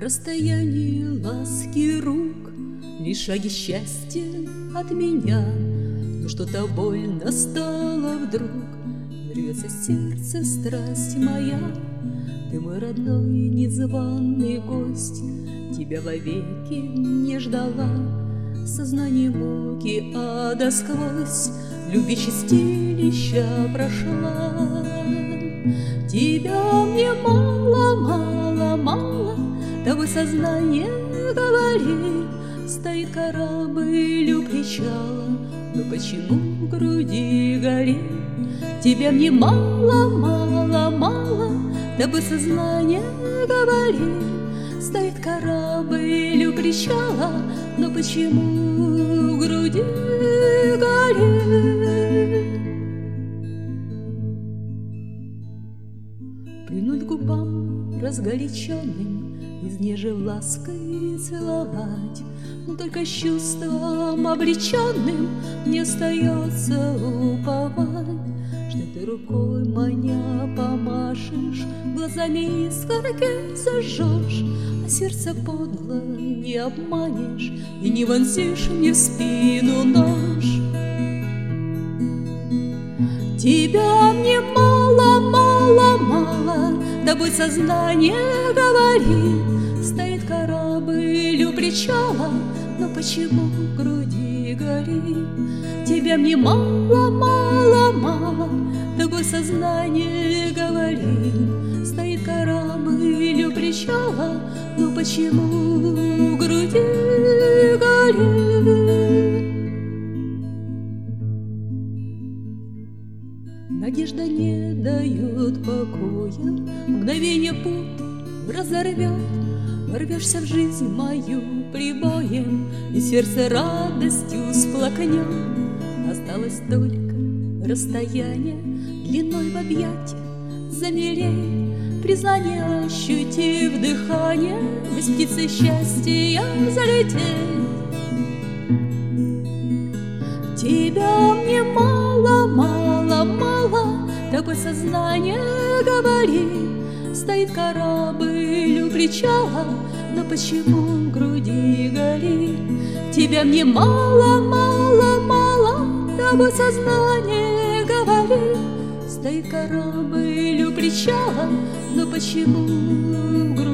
расстоянии ласки рук, лишь шаги счастья от меня. Но что-то больно стало вдруг, рвется сердце страсть моя. Ты мой родной незваный гость, тебя вовеки не ждала. Сознание муки ада сквозь любви чистилища прошла. Тебя мне мало, мало, мало, тобой сознание говорит. Стоит корабль у причала, но почему в груди горит? Тебя мне мало, мало, мало, тобой сознание говорит. Стоит корабль у причала, но почему в груди горит? Прильнуть к губам разгоряченным, изнежив лаской целовать. Но только с чувством обреченным мне остается уповать, что ты рукой маня помашешь, глазами искорки зажжешь, а сердце подло не обманешь и не вонзишь мне в спину нож. Тебя мне мало, мало, мало, тобой сознание говорит. Стоит корабль у причала, но почему в груди горит? Тебя мне мало, мало, мало, тобой сознание говорит. Стоит корабль у причала, но почему в груди горит? Надежда не дает покоя, мгновенье путь разорвет. Ворвешься в жизнь мою прибоем, и сердце радостью сплакнет. Осталось только расстояние длиной в объятия, замереть, признание ощутив дыхание, без птицы счастья залететь. Тебя мне мало, мало, мало, тобой сознание говорит. Стоит корабль у причала, но почему в груди горит? Тебя мне мало, мало, мало, тобой сознание говорит. Стоит корабль у причала, но почему в груди